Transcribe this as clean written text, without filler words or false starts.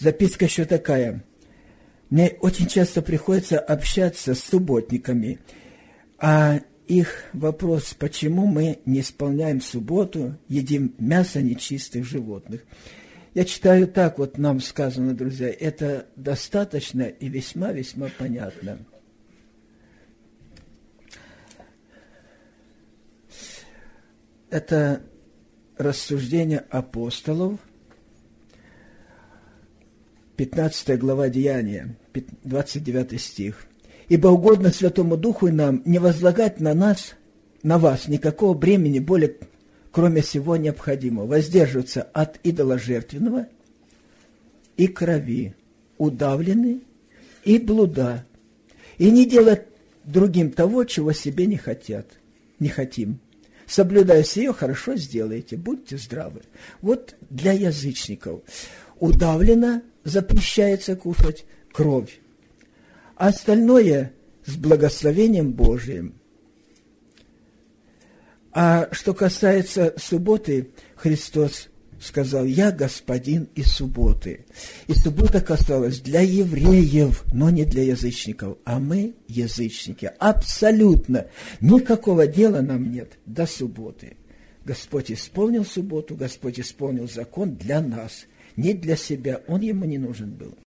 Записка еще такая. Мне очень часто приходится общаться с субботниками, а их вопрос, почему мы не исполняем субботу, едим мясо нечистых животных. Я читаю так, вот нам сказано, друзья, это достаточно и весьма-весьма понятно. Это рассуждение апостолов, 15 глава Деяния, 29 стих. «Ибо угодно Святому Духу и нам не возлагать на вас никакого бремени более, кроме всего необходимого, воздерживаться от идоложертвенного и крови, удавлены и блуда, и не делать другим того, чего себе не хотим. Соблюдая сие, хорошо сделаете, будьте здравы». Вот для язычников удавлено запрещается кушать кровь, а остальное с благословением Божиим. А что касается субботы, Христос сказал: «Я господин и субботы». И суббота касалась для евреев, но не для язычников. А мы язычники. Абсолютно никакого дела нам нет до субботы. Господь исполнил субботу, Господь исполнил закон для нас, не для себя. Он ему не нужен был.